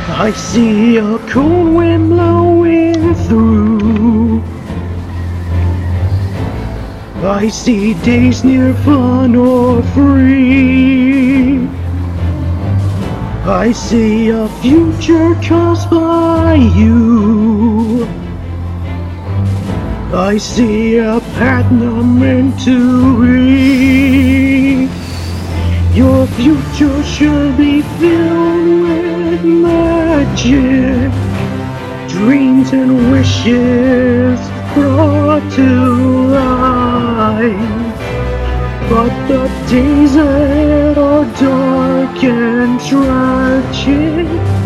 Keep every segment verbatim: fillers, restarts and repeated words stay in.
I see a cold wind blowing through. I see days near fun or free. I see a future caused by you. I see a path not meant to read. Your future should be filled with magic, dreams and wishes brought to life. But the days ahead are dark and tragic.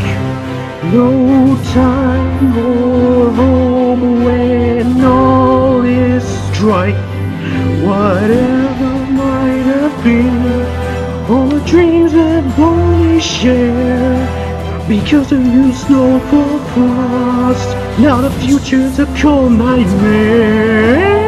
No time or home when all is strife. Whatever might have been, all the dreams that only share. Because of you, snow for frost. Now the future's a cold nightmare.